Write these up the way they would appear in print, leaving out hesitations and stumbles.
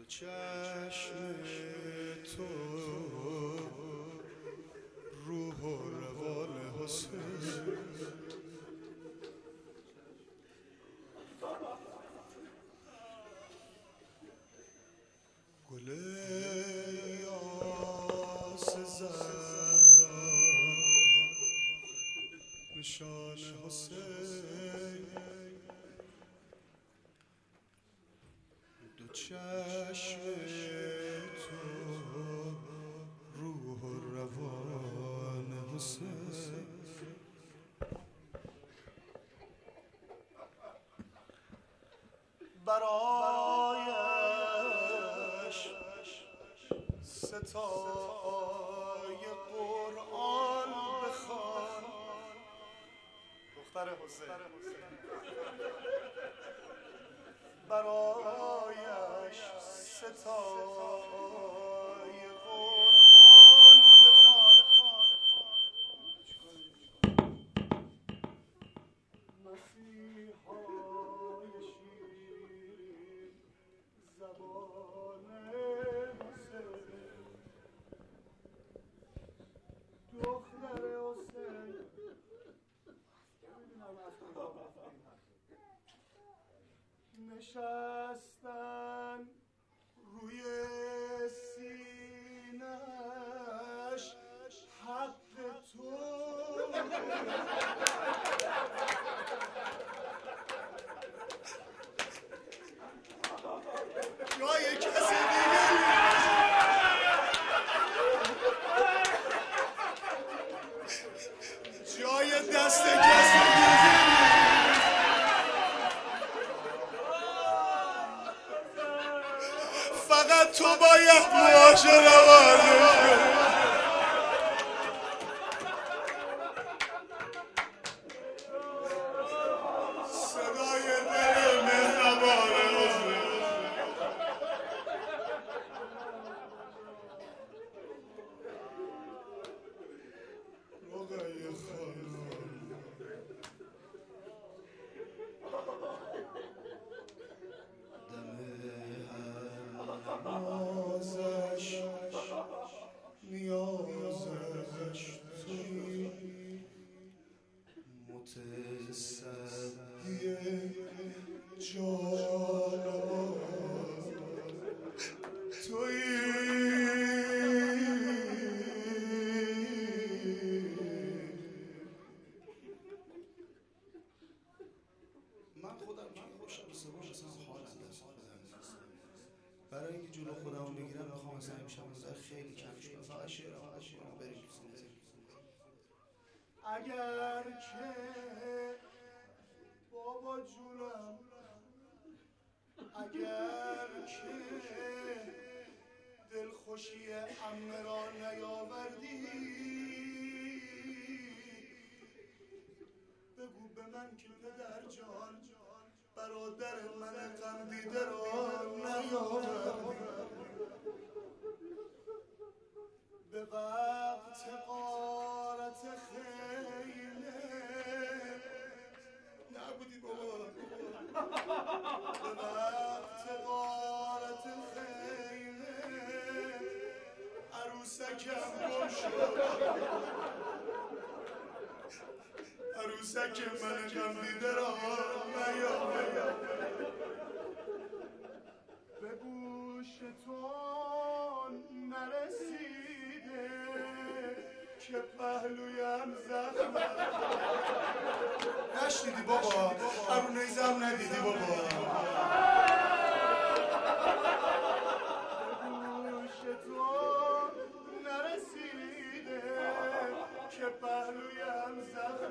چشم تو روح و روان حسین گل یاس زهرا نشان حسین دو چشم تو روح و روان حسین برایش ستای قرآن بخوان دختر حسین برایش ستای قرآن بخوان مسیحای شیرین زبان حسین دختر حسین نشستن روی سینه‌اش حق تو جای کسی دیگه جای دست کسی دیگه فقط تو باید موهاشو نوازش کنی صدای دل مهربان حسین رقیه خانم نازش نیازش توی متصدی جانان توی من خودم که شب صبح اصلا حالم دست برای اینکه جلو خودمو بگیرم میخوام اصلا امشب خیلی کمش کنم فقط شعرم بریم تو سینه اگر که بابا جونم اگر که دلخوشی عمه را نیاوردی بگو به من که پدر جان برادر من غم دیده را نیاوردی به وقت غارت خیمه نبودی بابا به وقت غارت خیمه عروسکم گم شد عروسک من غم دیده را نیاورد به گوش تو نرسیده که پهلویم زخم نشنیدی بابا ارو نیزم ندیدی بابا به گوش تو نرسیده که پهلویم زخم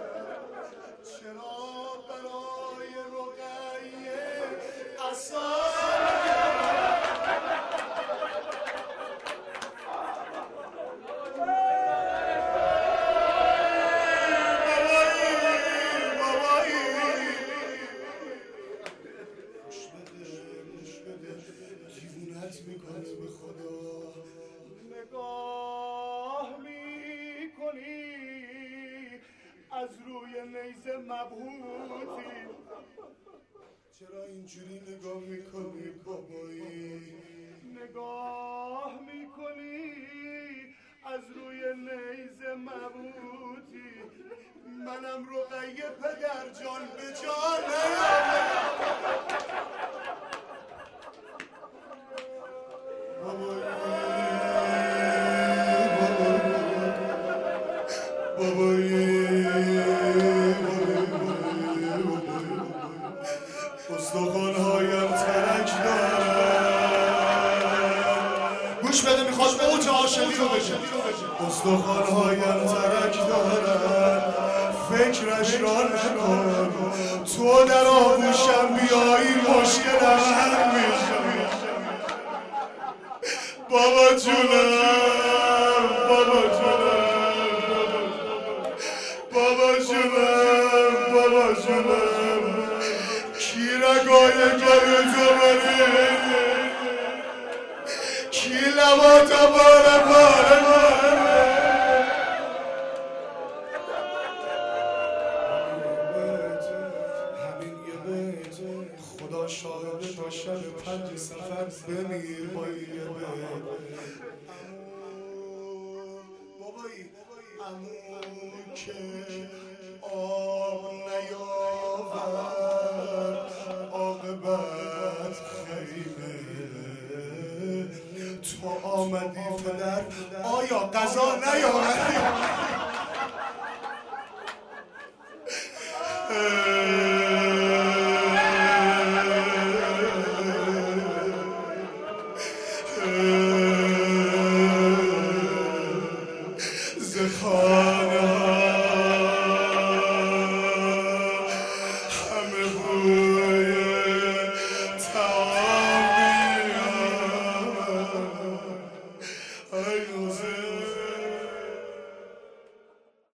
چرا برای رقیه میکنی به خدا نگاه میکنی از روی نیزه مبهوتی چرا اینجوری نگاه میکنی بابایی گوش بده میخواد اوج عاشقی رو بشه. استخوان‌هایم ترک دارن فکرش را نکن، تو در آغوشم بیایی مشکلم حل میشه. بابا جونم بابا جونم بابا جونم بابا جونم کی رگای گل تو بری کی لباتا باره باره خدا شاهد تا شب 5 سفر بمیر با یه بیت. بابایی عمو که آب نیاورد عاقبت خیمه، تو آمدی پدر آیا قضا نیامدی؟